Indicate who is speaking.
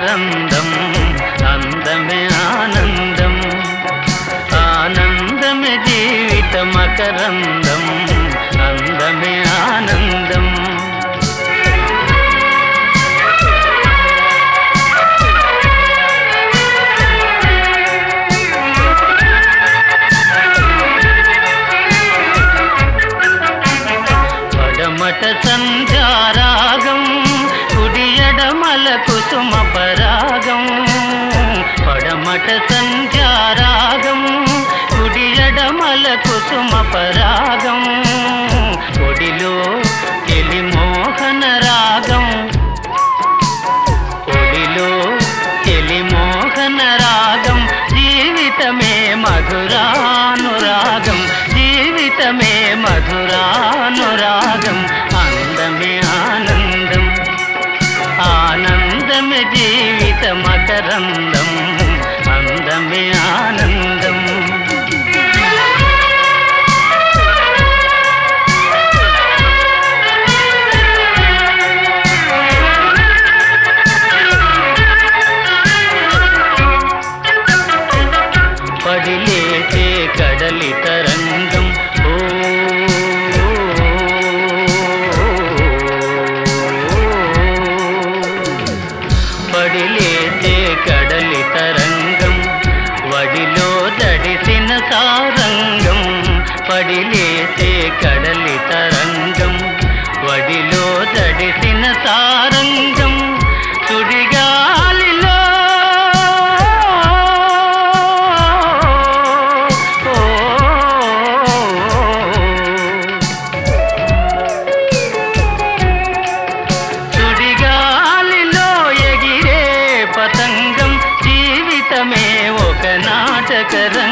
Speaker 1: మకరందం అందమే ఆనందం ఆనందమే జీవిత మకరందం అందమే ఆనందం పడమట సంధ్యారాగం కుడియడమల కుసుమ పరాగం పడమట సంధ్యారాగం కుడియడమల కుసుమ పరాగం ఒడిలో చెలి మోహన రాగం ఒడిలో చెలి మోహన రాగం జీవితమే మధురానురాగం జీవితమే మధురానురాగం అందమే ఆనందం ఆనందమే జీవిత మకరందం అందమే ఆనందం పడిలేచే కడలి తరంగం పడిలేచే కడలి తరంగం వడిలో దడిసిన సారంగం పడిలేచే కడలి తరంగం వడిలో దడిసిన సారంగం సుడిగాలిలో పతంగం జీవితమే ఒక నాటక